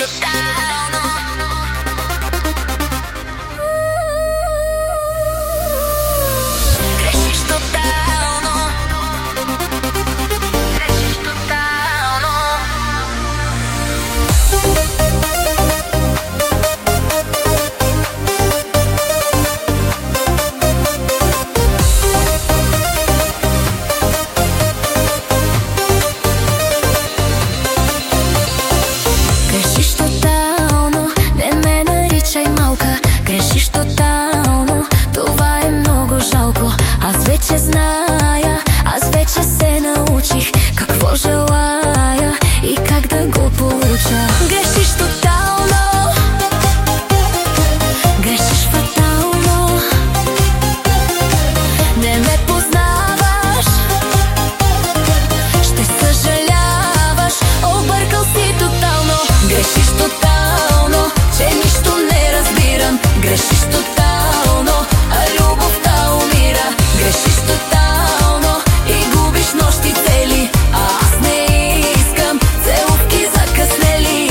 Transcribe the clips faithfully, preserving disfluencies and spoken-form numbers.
тотално. Грешиш тотално. Грешиш тотално. Грешиш тотално, не ме наричай малка. Грешиш тотално, това е много жалко. Аз вече зная, аз вече се научих какво желая и как да го получа. Грешиш тотално, грешиш фатално. Не ме познаваш, ще съжаляваш, объркал си тотално. Грешиш тотално, че нищо не разбирам. Грешиш тотално, а любовта умира. Грешиш тотално и губиш нощи цели, а аз не искам целувки закъснели.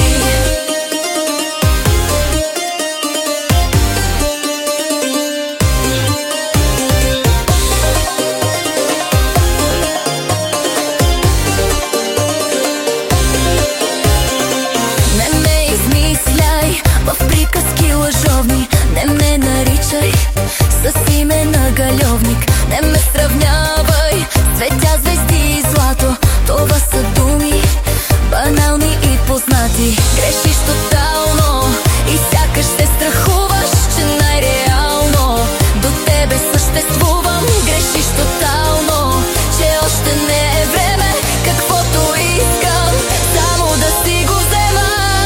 Не ме измисляй в приказки лъжовни. Не ме наричай с име на галевник. Не ме сравнявай с цветя, звезди и злато. Това са думи банални и познати. Грешиш тотално и сякаш се страхуваш, че най-реално до тебе съществувам. Грешиш тотално, че още не е време, каквото искам само да си го взема.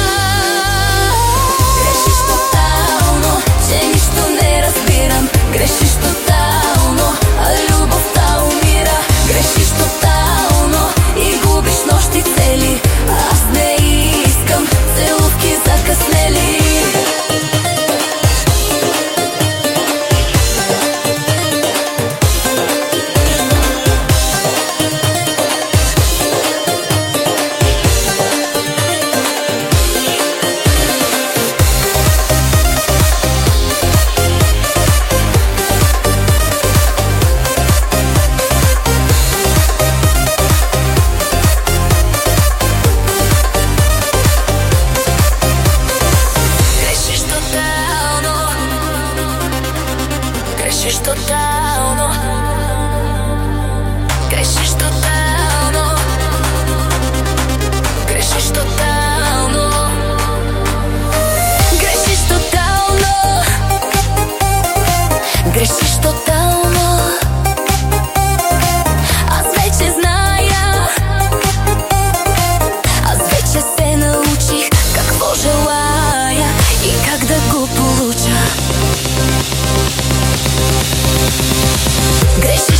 Грешиш тотално, че нищо не разбирам. Грешиш тотално, а любовта умира. Грешиш тотално и губиш нощи цели, аз не искам целувки закъснели. Грешиш тотално, грешиш тотално, грешиш тотално, грешиш тотално, грешиш тотално. Аз вече зная, аз вече се научих какво желая и как да го получа. Грешиш